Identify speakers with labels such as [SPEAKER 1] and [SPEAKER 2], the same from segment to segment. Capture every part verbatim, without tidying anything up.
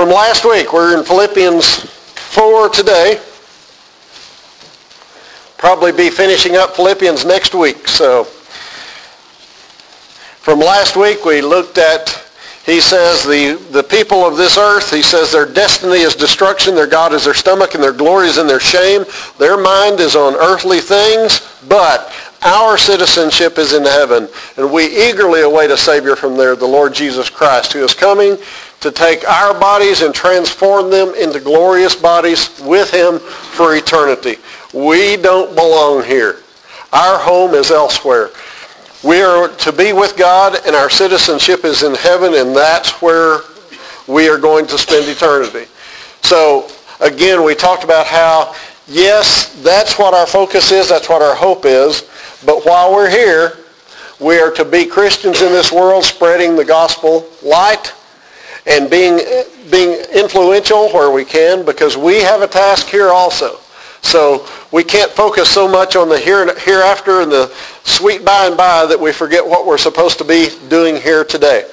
[SPEAKER 1] From last week, we're in Philippians four today. Probably be finishing up Philippians next week. So, from last week, we looked at, he says, the, the people of this earth, he says their destiny is destruction, their God is their stomach, and their glory is in their shame. Their mind is on earthly things, but our citizenship is in heaven, and we eagerly await a Savior from there, the Lord Jesus Christ, who is coming to take our bodies and transform them into glorious bodies with him for eternity. We don't belong here. Our home is elsewhere. We are to be with God, and our citizenship is in heaven, and that's where we are going to spend eternity. So, again, we talked about how, yes, that's what our focus is, that's what our hope is, but while we're here, we are to be Christians in this world, spreading the gospel light and being being influential where we can, because we have a task here also. So we can't focus so much on the here, hereafter and the sweet by and by that we forget what we're supposed to be doing here today.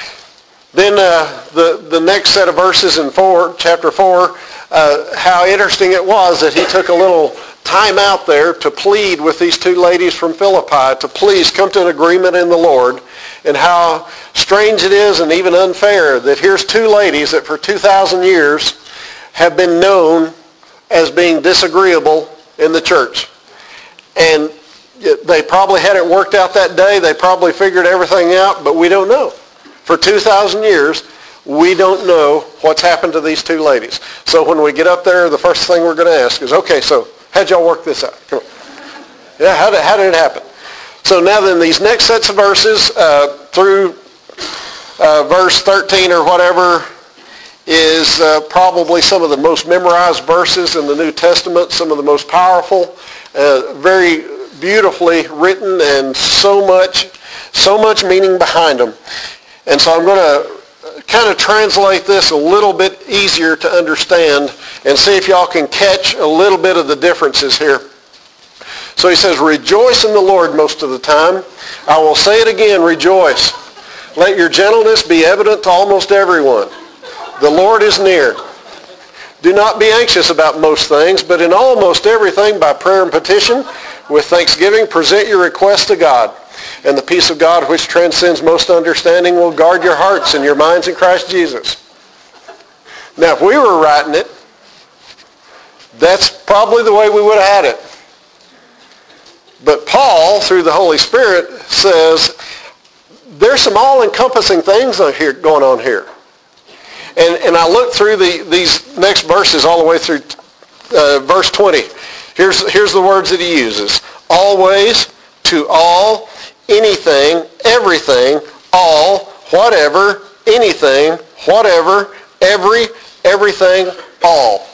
[SPEAKER 1] Then uh, the, the next set of verses in four, chapter four, uh, how interesting it was that he took a little time out there to plead with these two ladies from Philippi to please come to an agreement in the Lord, and how strange it is and even unfair that here's two ladies that for two thousand years have been known as being disagreeable in the church. And they probably had it worked out that day. They probably figured everything out, but we don't know. For two thousand years, we don't know what's happened to these two ladies. So when we get up there, the first thing we're going to ask is, okay, so how'd y'all work this out? Come on. Yeah, how did, how did it happen? So now then, these next sets of verses uh, through uh, verse thirteen or whatever is uh, probably some of the most memorized verses in the New Testament, some of the most powerful, uh, very beautifully written, and so much, so much meaning behind them. And so I'm going to kind of translate this a little bit easier to understand and see if y'all can catch a little bit of the differences here. So he says, rejoice in the Lord most of the time. I will say it again, rejoice. Let your gentleness be evident to almost everyone. The Lord is near. Do not be anxious about most things, but in almost everything by prayer and petition, with thanksgiving, present your requests to God. And the peace of God, which transcends most understanding, will guard your hearts and your minds in Christ Jesus. Now, if we were writing it, that's probably the way we would have had it. But Paul, through the Holy Spirit, says there's some all-encompassing things on here, going on here. And, and I looked through the, these next verses all the way through uh, verse twenty. Here's, here's the words that he uses. Always, to all, anything, everything, all, whatever, anything, whatever, every, everything, all.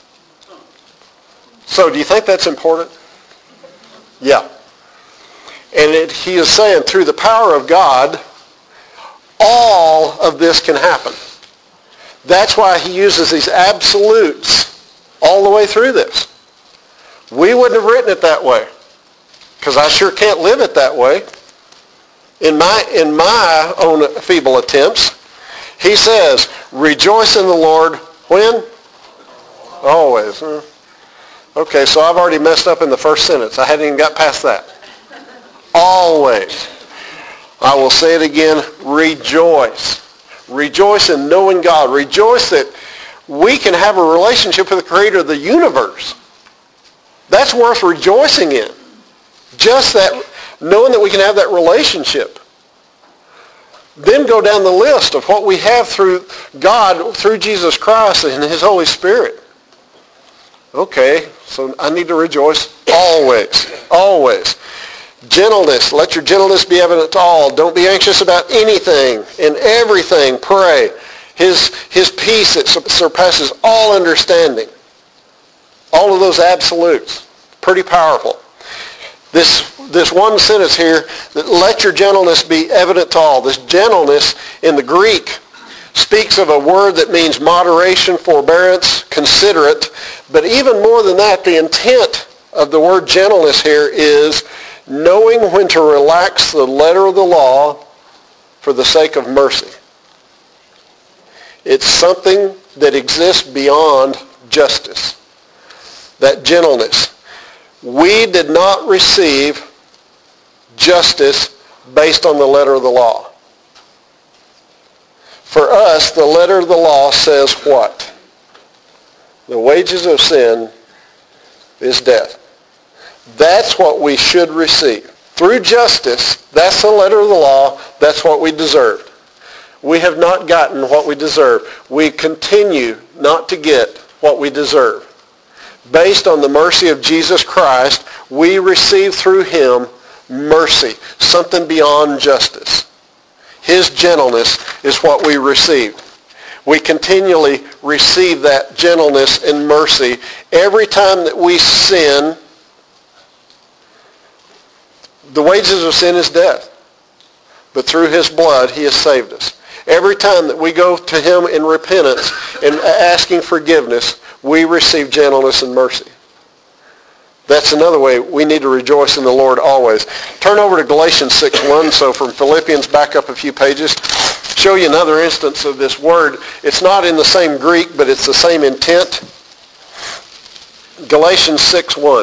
[SPEAKER 1] So do you think that's important? Yeah. And it, he is saying through the power of God, all of this can happen. That's why he uses these absolutes all the way through this. We wouldn't have written it that way, because I sure can't live it that way. In my, in my own feeble attempts, he says, rejoice in the Lord when? Always. Huh? Okay, so I've already messed up in the first sentence. I hadn't even got past that. Always. I will say it again, rejoice. Rejoice in knowing God. Rejoice that we can have a relationship with the Creator of the universe. That's worth rejoicing in. Just that, knowing that we can have that relationship. Then go down the list of what we have through God, through Jesus Christ and his Holy Spirit. Okay, so I need to rejoice always, always. Gentleness, let your gentleness be evident to all. Don't be anxious about anything. In everything, pray. His, his peace that surpasses all understanding. All of those absolutes. Pretty powerful. This, this one sentence here, that let your gentleness be evident to all. This gentleness in the Greek speaks of a word that means moderation, forbearance, considerate. But even more than that, the intent of the word gentleness here is knowing when to relax the letter of the law for the sake of mercy. It's something that exists beyond justice. That gentleness. We did not receive justice based on the letter of the law. For us, the letter of the law says what? The wages of sin is death. That's what we should receive. Through justice, that's the letter of the law, that's what we deserved. We have not gotten what we deserve. We continue not to get what we deserve. Based on the mercy of Jesus Christ, we receive through him mercy, something beyond justice. His gentleness is what we receive. We continually receive that gentleness and mercy. Every time that we sin, the wages of sin is death. But through his blood, he has saved us. Every time that we go to him in repentance and asking forgiveness, we receive gentleness and mercy. That's another way we need to rejoice in the Lord always. Turn over to Galatians six one. So from Philippians, back up a few pages. Show you another instance of this word. It's not in the same Greek, but it's the same intent. Galatians six one.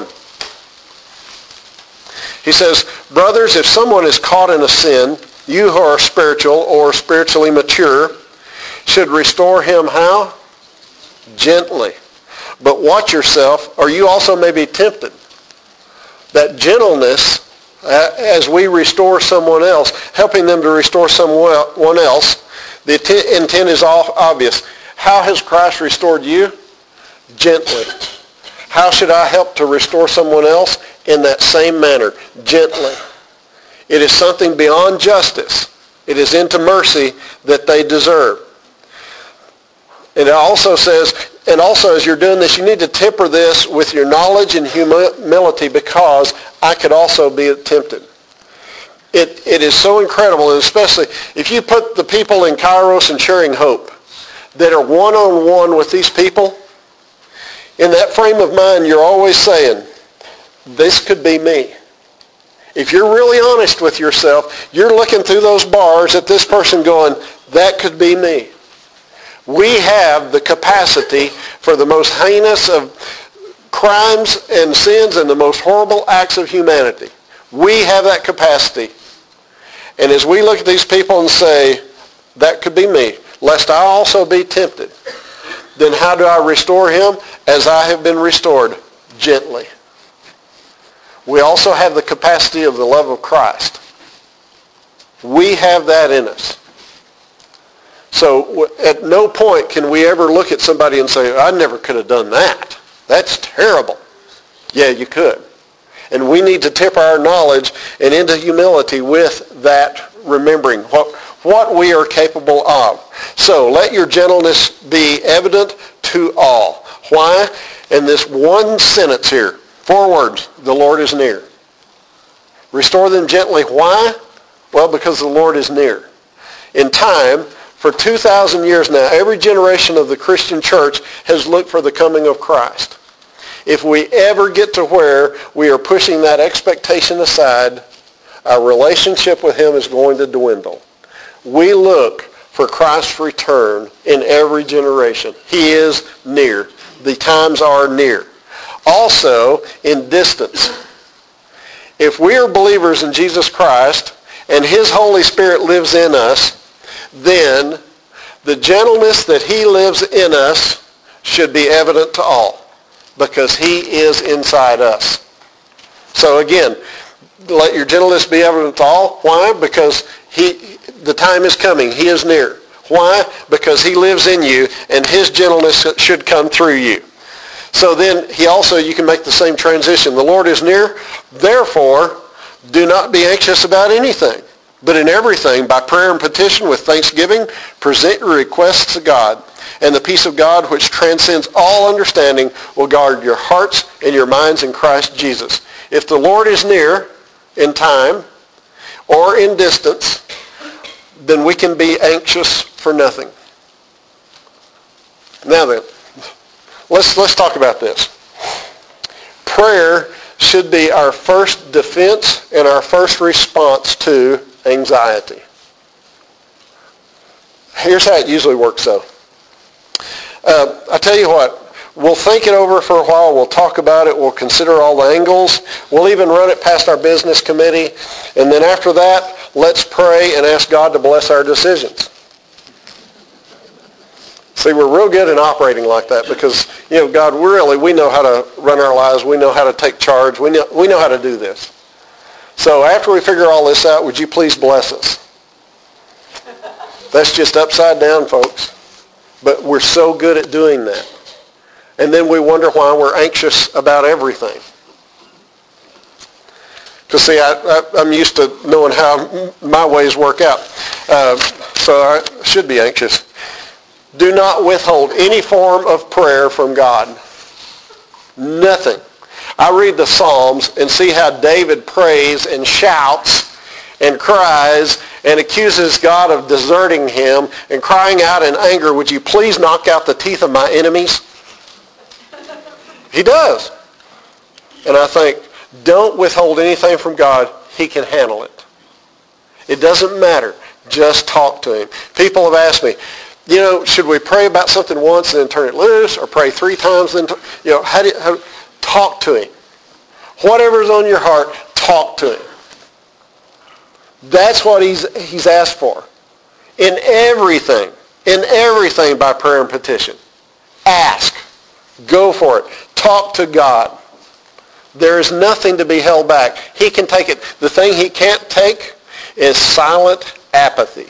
[SPEAKER 1] He says, brothers, if someone is caught in a sin, you who are spiritual or spiritually mature should restore him how? Gently. But watch yourself, or you also may be tempted. That gentleness, uh, as we restore someone else, helping them to restore someone else, the t- intent is all obvious. How has Christ restored you? Gently. How should I help to restore someone else? In that same manner, gently. It is something beyond justice. It is into mercy that they deserve. And it also says, and also as you're doing this, you need to temper this with your knowledge and humility, because I could also be tempted. It, it is so incredible, and especially if you put the people in Kairos and Sharing Hope that are one-on-one with these people, in that frame of mind, you're always saying, this could be me. If you're really honest with yourself, you're looking through those bars at this person going, that could be me. We have the capacity for the most heinous of crimes and sins and the most horrible acts of humanity. We have that capacity. And as we look at these people and say, that could be me, lest I also be tempted, then how do I restore him? As I have been restored, gently. We also have the capacity of the love of Christ. We have that in us. So at no point can we ever look at somebody and say, I never could have done that. That's terrible. Yeah, you could. And we need to tip our knowledge and into humility with that remembering what, what we are capable of. So let your gentleness be evident to all. Why? In this one sentence here, four words, the Lord is near. Restore them gently. Why? Well, because the Lord is near. In time, for two thousand years now, every generation of the Christian church has looked for the coming of Christ. If we ever get to where we are pushing that expectation aside, our relationship with him is going to dwindle. We look for Christ's return in every generation. He is near. The times are near. Also, in distance. If we are believers in Jesus Christ and his Holy Spirit lives in us, then the gentleness that he lives in us should be evident to all, because he is inside us. So again, let your gentleness be evident to all. Why? Because he, the time is coming. He is near. Why? Because he lives in you, and his gentleness should come through you. So then he also, you can make the same transition. The Lord is near. Therefore, do not be anxious about anything, but in everything, by prayer and petition with thanksgiving, present your requests to God. And the peace of God, which transcends all understanding, will guard your hearts and your minds in Christ Jesus. If the Lord is near in time or in distance, then we can be anxious for nothing. Now then, let's, let's talk about this. Prayer should be our first defense and our first response to anxiety. Here's how it usually works though. Uh, I tell you what, we'll think it over for a while. We'll talk about it. We'll consider all the angles. We'll even run it past our business committee. And then after that, let's pray and ask God to bless our decisions. See, we're real good in operating like that because, you know, God, really, we know how to run our lives. We know how to take charge. We know, we know how to do this. So after we figure all this out, would you please bless us? That's just upside down, folks. But we're so good at doing that. And then we wonder why we're anxious about everything. Because, see, I, I, I'm used to knowing how my ways work out. Uh, so I should be anxious. Do not withhold any form of prayer from God. Nothing. I read the Psalms and see how David prays and shouts and cries and accuses God of deserting him and crying out in anger, would you please knock out the teeth of my enemies? He does. And I think, don't withhold anything from God. He can handle it. It doesn't matter. Just talk to him. People have asked me, you know, should we pray about something once and then turn it loose, or pray three times and then, you know, how do you, how, talk to him. Whatever's on your heart, talk to him. That's what he's he's asked for. In everything, in everything by prayer and petition. Ask. Go for it. Talk to God. There is nothing to be held back. He can take it. The thing he can't take is silent apathy.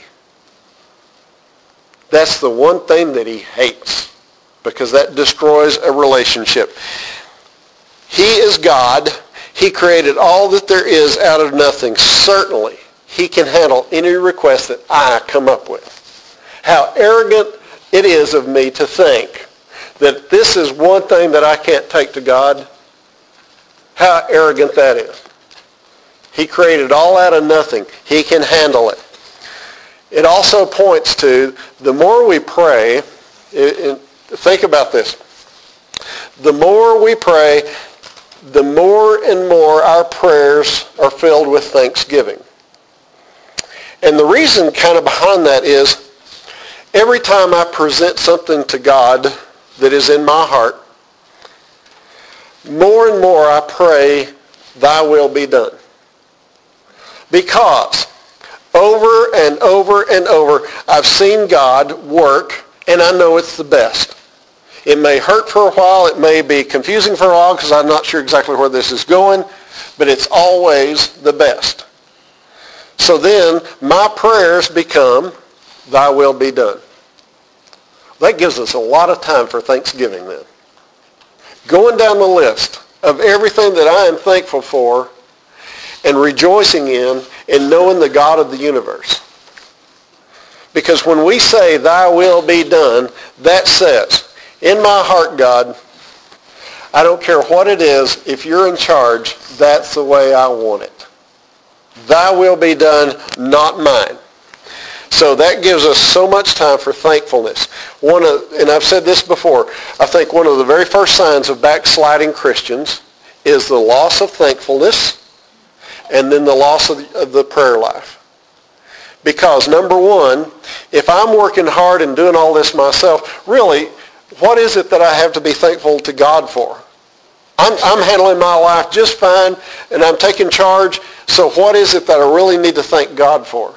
[SPEAKER 1] That's the one thing that he hates because that destroys a relationship. He is God. He created all that there is out of nothing. Certainly, he can handle any request that I come up with. How arrogant it is of me to think that this is one thing that I can't take to God. How arrogant that is. He created all out of nothing. He can handle it. It also points to the more we pray, it, it, think about this. The more we pray, the more and more our prayers are filled with thanksgiving. And the reason kind of behind that is every time I present something to God that is in my heart, more and more I pray, thy will be done. Because over and over and over, I've seen God work, and I know it's the best. It may hurt for a while. It may be confusing for a while because I'm not sure exactly where this is going, but it's always the best. So then my prayers become, thy will be done. That gives us a lot of time for Thanksgiving then. Going down the list of everything that I am thankful for and rejoicing in and knowing the God of the universe. Because when we say, thy will be done, that says, in my heart, God, I don't care what it is, if you're in charge, that's the way I want it. Thy will be done, not mine. So that gives us so much time for thankfulness. One of, and I've said this before, I think one of the very first signs of backsliding Christians is the loss of thankfulness and then the loss of the, of the prayer life. Because number one, if I'm working hard and doing all this myself, really, what is it that I have to be thankful to God for? I'm, I'm handling my life just fine, and I'm taking charge, so what is it that I really need to thank God for?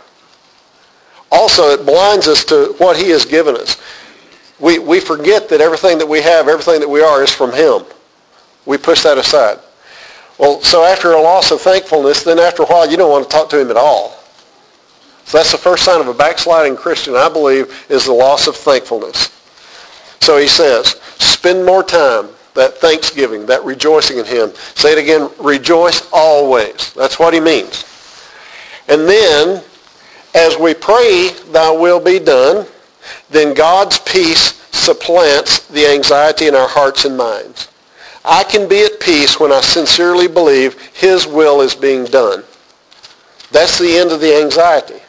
[SPEAKER 1] Also, it blinds us to what he has given us. We, we forget that everything that we have, everything that we are is from him. We push that aside. Well, so after a loss of thankfulness, then after a while, you don't want to talk to him at all. So that's the first sign of a backsliding Christian, I believe, is the loss of thankfulness. So he says, spend more time, that thanksgiving, that rejoicing in him. Say it again, rejoice always. That's what he means. And then, as we pray, thy will be done, then God's peace supplants the anxiety in our hearts and minds. I can be at peace when I sincerely believe his will is being done. That's the end of the anxiety.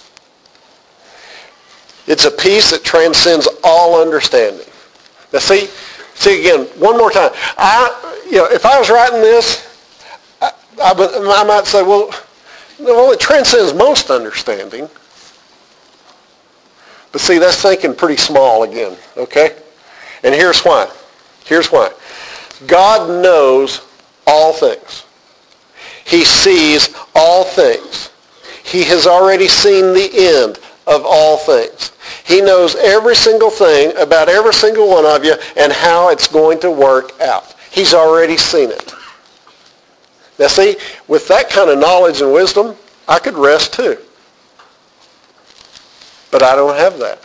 [SPEAKER 1] It's a peace that transcends all understanding. Now see, see again, one more time. I, you know, if I was writing this, I, I, I might say, well, well, it transcends most understanding. But see, that's thinking pretty small again, okay? And here's why. Here's why. God knows all things. He sees all things. He has already seen the end of all things. He knows every single thing about every single one of you and how it's going to work out. He's already seen it. Now see, with that kind of knowledge and wisdom, I could rest too. But I don't have that.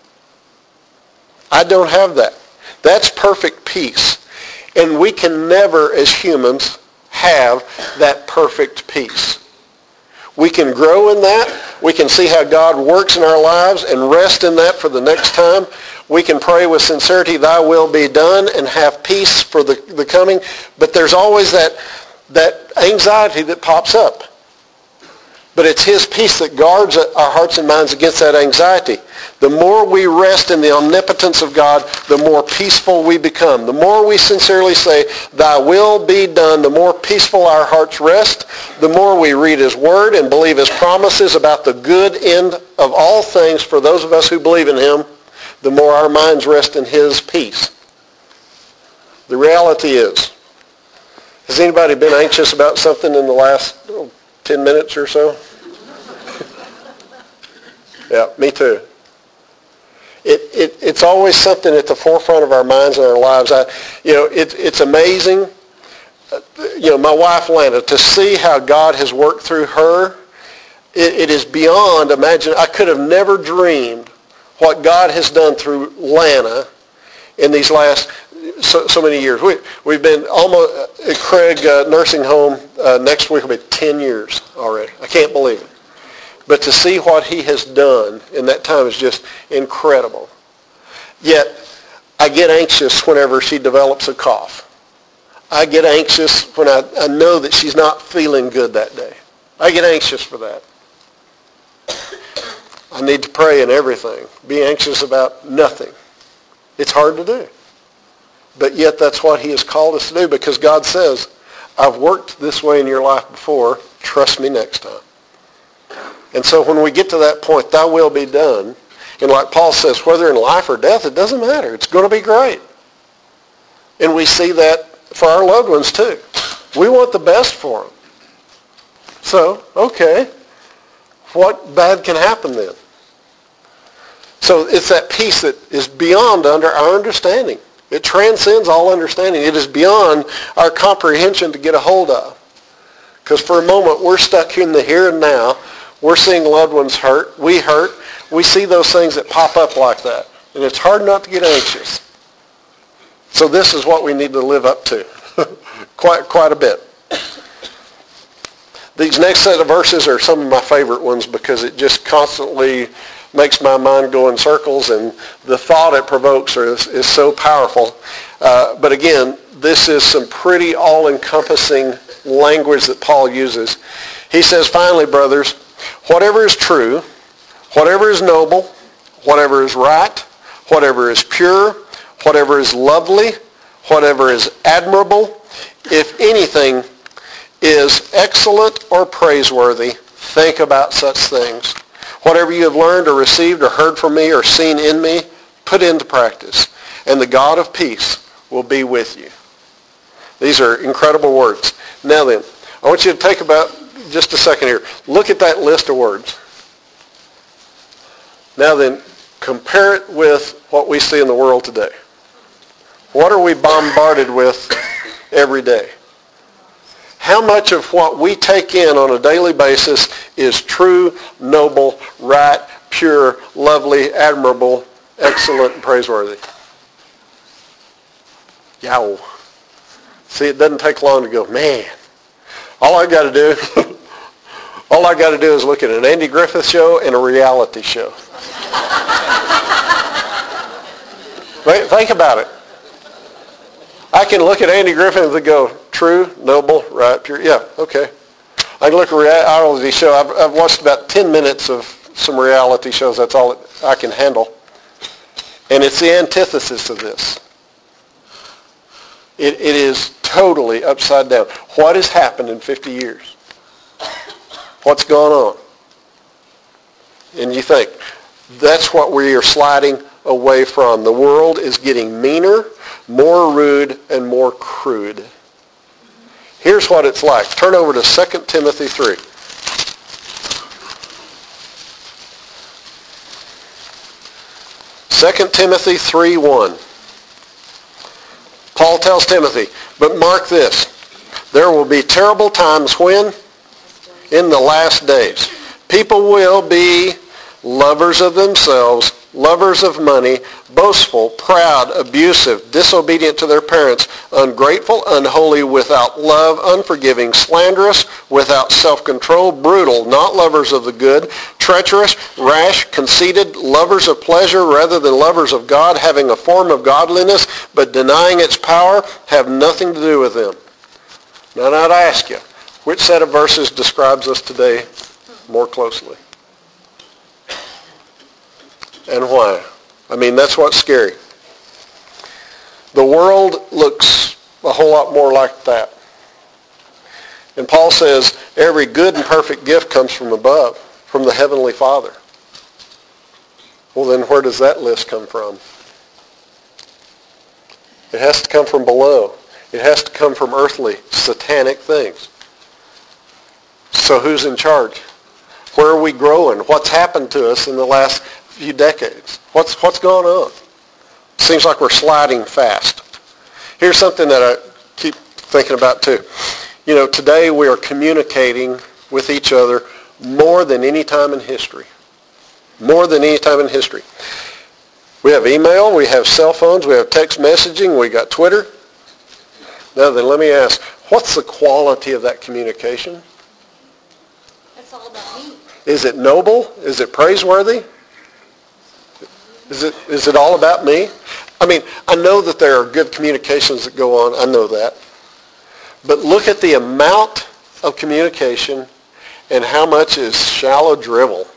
[SPEAKER 1] I don't have that. That's perfect peace. And we can never, as humans, have that perfect peace. We can grow in that. We can see how God works in our lives and rest in that for the next time. We can pray with sincerity, thy will be done, and have peace for the, the coming. But there's always that, that anxiety that pops up. But it's his peace that guards our hearts and minds against that anxiety. The more we rest in the omnipotence of God, the more peaceful we become. The more we sincerely say, thy will be done, the more peaceful our hearts rest. The more we read his word and believe his promises about the good end of all things for those of us who believe in him, the more our minds rest in his peace. The reality is, has anybody been anxious about something in the last oh, ten minutes or so? Yeah, me too. It, it, it's always something at the forefront of our minds and our lives. I, you know, it, it's amazing. You know, my wife Lana, to see how God has worked through her, it, it is beyond imagine. I could have never dreamed what God has done through Lana in these last so, so many years. We, we've been almost at Craig uh, Nursing Home. Uh, next week will be ten years already. I can't believe it. But to see what he has done in that time is just incredible. Yet, I get anxious whenever she develops a cough. I get anxious when I, I know that she's not feeling good that day. I get anxious for that. I need to pray and everything. Be anxious about nothing. It's hard to do. But yet that's what he has called us to do because God says, I've worked this way in your life before. Trust me next time. And so when we get to that point, thy will be done. And like Paul says, whether in life or death, it doesn't matter. It's going to be great. And we see that for our loved ones too. We want the best for them. So, okay, what bad can happen then? So it's that peace that is beyond under our understanding. It transcends all understanding. It is beyond our comprehension to get a hold of. Because for a moment, we're stuck in the here and now. We're seeing loved ones hurt. We hurt. We see those things that pop up like that. And it's hard not to get anxious. So this is what we need to live up to. quite, quite a bit. These next set of verses are some of my favorite ones because it just constantly makes my mind go in circles, and the thought it provokes is, is so powerful. Uh, but again, this is some pretty all-encompassing language that Paul uses. He says, finally, brothers, whatever is true, whatever is noble, whatever is right, whatever is pure, whatever is lovely, whatever is admirable, if anything is excellent or praiseworthy, think about such things. Whatever you have learned or received or heard from me or seen in me, put into practice, and the God of peace will be with you. These are incredible words. Now then, I want you to take about just a second here. Look at that list of words. Now then, compare it with what we see in the world today. What are we bombarded with every day? How much of what we take in on a daily basis is true, noble, right, pure, lovely, admirable, excellent, and praiseworthy? Yow. See, it doesn't take long to go, man, all I got to do, all I got to do is look at an Andy Griffith show and a reality show. Right? Think about it. I can look at Andy Griffith and go, true, noble, right, pure. Yeah, okay. I can look at a reality show. I've, I've watched about ten minutes of some reality shows. That's all I can handle. And it's the antithesis of this. It, it is totally upside down. What has happened in fifty years? What's gone on? And you think, that's what we are sliding away from. The world is getting meaner, more rude, and more crude. Here's what it's like. Turn over to Second Timothy three. Second Timothy three one. Paul tells Timothy, but mark this, there will be terrible times when? In the last days. People will be lovers of themselves, lovers of money, boastful, proud, abusive, disobedient to their parents, ungrateful, unholy, without love, unforgiving, slanderous, without self-control, brutal, not lovers of the good, treacherous, rash, conceited, lovers of pleasure rather than lovers of God, having a form of godliness, but denying its power, have nothing to do with them. Now, I'd ask you, which set of verses describes us today more closely? And why? I mean, that's what's scary. The world looks a whole lot more like that. And Paul says, every good and perfect gift comes from above, from the Heavenly Father. Well, then where does that list come from? It has to come from below. It has to come from earthly, satanic things. So who's in charge? Where are we growing? What's happened to us in the last few decades? What's what's going on? Seems like we're sliding fast. Here's something that I keep thinking about too. You know, today we are communicating with each other more than any time in history. More than any time in history. We have email, we have cell phones, we have text messaging, we got Twitter. Now then, let me ask, what's the quality of that communication?
[SPEAKER 2] It's all about me.
[SPEAKER 1] Is it noble? Is it praiseworthy? Is it is it all about me? I mean, I know that there are good communications that go on. I know that. But look at the amount of communication and how much is shallow drivel.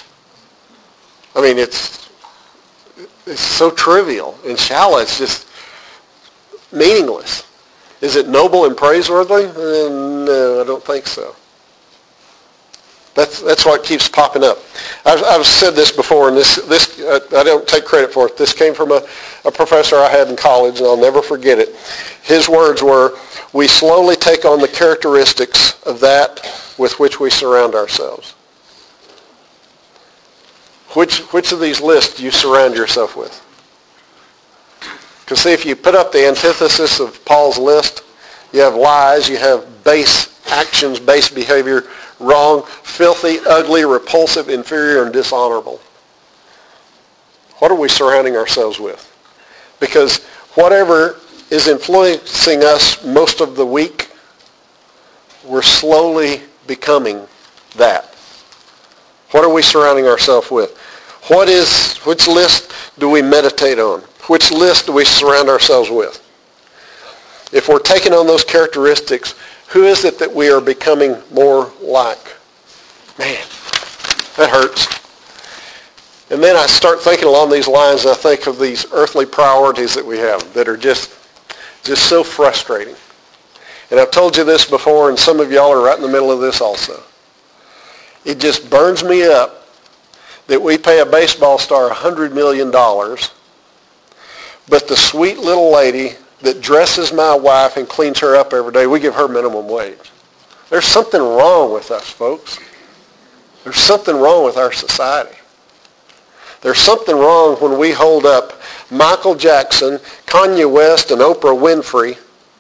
[SPEAKER 1] I mean, it's it's so trivial and shallow. It's just meaningless. Is it noble and praiseworthy? Uh, no, I don't think so. That's that's what keeps popping up. I've, I've said this before, and this this uh, I don't take credit for it. This came from a, a professor I had in college, and I'll never forget it. His words were, "We slowly take on the characteristics of that with which we surround ourselves." Which which of these lists do you surround yourself with? Because see, if you put up the antithesis of Paul's list, you have lies, you have base actions, base behavior, wrong, filthy, ugly, repulsive, inferior, and dishonorable. What are we surrounding ourselves with? Because whatever is influencing us most of the week, we're slowly becoming that. What are we surrounding ourselves with? What is, which list do we meditate on? Which list do we surround ourselves with? If we're taking on those characteristics, who is it that we are becoming more like? Man, that hurts. And then I start thinking along these lines, and I think of these earthly priorities that we have that are just, just so frustrating. And I've told you this before, and some of y'all are right in the middle of this also. It just burns me up that we pay a baseball star one hundred million dollars, but the sweet little lady that dresses my wife and cleans her up every day, we give her minimum wage. There's something wrong with us, folks. There's something wrong with our society. There's something wrong when we hold up Michael Jackson, Kanye West, and Oprah Winfrey,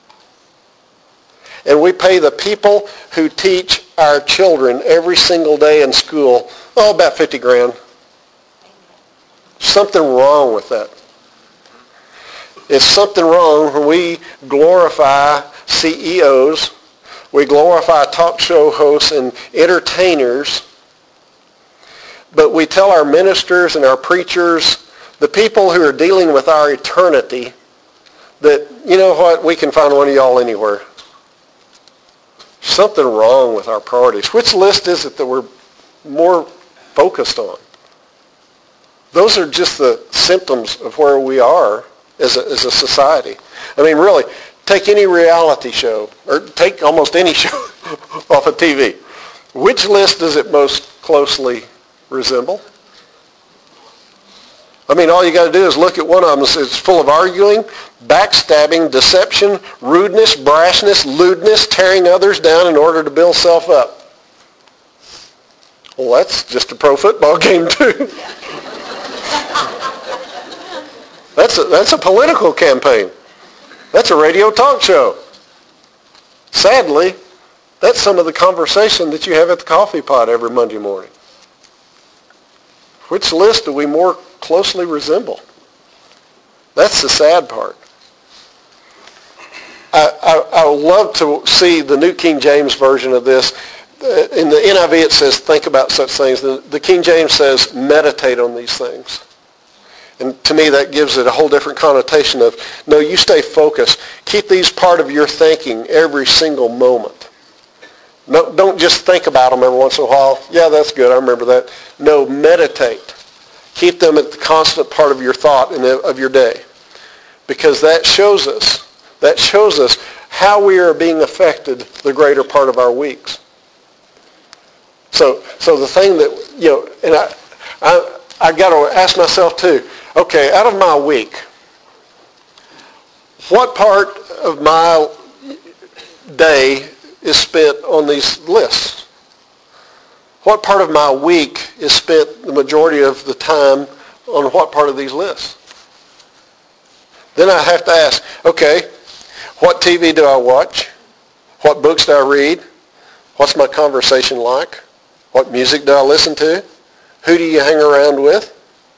[SPEAKER 1] and we pay the people who teach our children every single day in school, oh, about fifty grand. Something wrong with that. It's something wrong when we glorify C E Os, we glorify talk show hosts and entertainers, but we tell our ministers and our preachers, the people who are dealing with our eternity, that, you know what, we can find one of y'all anywhere. Something wrong with our priorities. Which list is it that we're more focused on? Those are just the symptoms of where we are as a, as a society. I mean, really, take any reality show, or take almost any show off of T V. Which list does it most closely resemble? I mean, all you got to do is look at one of them. It's full of arguing, backstabbing, deception, rudeness, brashness, lewdness, tearing others down in order to build self up. Well, that's just a pro football game, too. That's a, that's a political campaign. That's a radio talk show. Sadly, that's some of the conversation that you have at the coffee pot every Monday morning. Which list do we more closely resemble? That's the sad part. I, I, I would love to see the New King James version of this. In the N I V it says, think about such things. The, the King James says, meditate on these things. And to me, that gives it a whole different connotation of, no, you stay focused. Keep these part of your thinking every single moment. No, don't just think about them every once in a while. Yeah, that's good. I remember that. No, meditate. Keep them at the constant part of your thought and of your day. Because that shows us, that shows us how we are being affected the greater part of our weeks. So, so the thing that, you know, and I, I, I got to ask myself too, okay, out of my week, what part of my day is spent on these lists? What part of my week is spent the majority of the time on what part of these lists? Then I have to ask, okay, what T V do I watch? What books do I read? What's my conversation like? What music do I listen to? Who do you hang around with?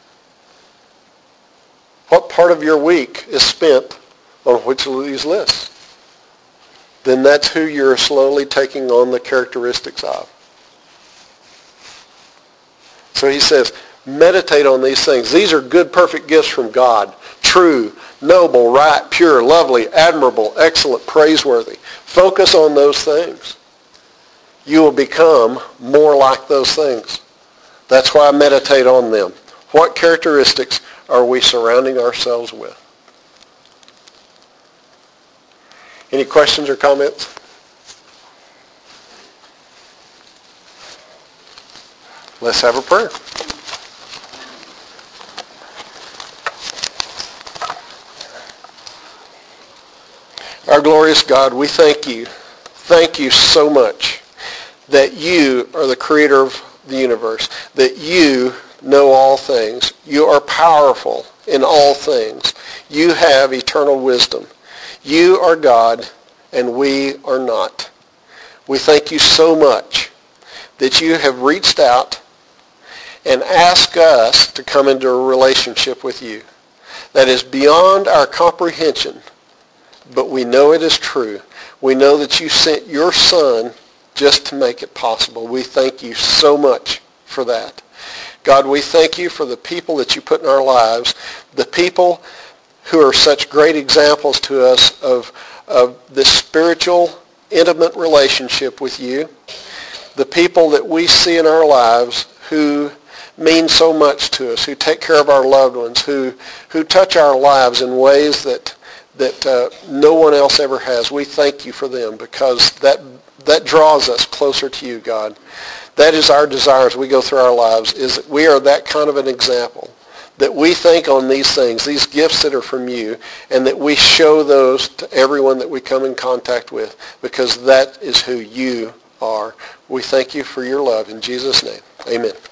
[SPEAKER 1] What part of your week is spent on which of these lists? Then that's who you're slowly taking on the characteristics of. So he says, meditate on these things. These are good, perfect gifts from God. True, noble, right, pure, lovely, admirable, excellent, praiseworthy. Focus on those things. You will become more like those things. That's why I meditate on them. What characteristics are we surrounding ourselves with? Any questions or comments? Let's have a prayer. Our glorious God, we thank you. Thank you so much that you are the creator of the universe, that you know all things. You are powerful in all things. You have eternal wisdom. You are God, and we are not. We thank you so much that you have reached out and asked us to come into a relationship with you that is beyond our comprehension, but we know it is true. We know that you sent your Son just to make it possible. We thank you so much for that. God, we thank you for the people that you put in our lives, the people who are such great examples to us of, of this spiritual, intimate relationship with you, the people that we see in our lives who mean so much to us, who take care of our loved ones, who, who touch our lives in ways that, that uh, no one else ever has. We thank you for them because that That draws us closer to you, God. That is our desire as we go through our lives, is that we are that kind of an example, that we think on these things, these gifts that are from you, and that we show those to everyone that we come in contact with, because that is who you are. We thank you for your love. In Jesus' name, amen.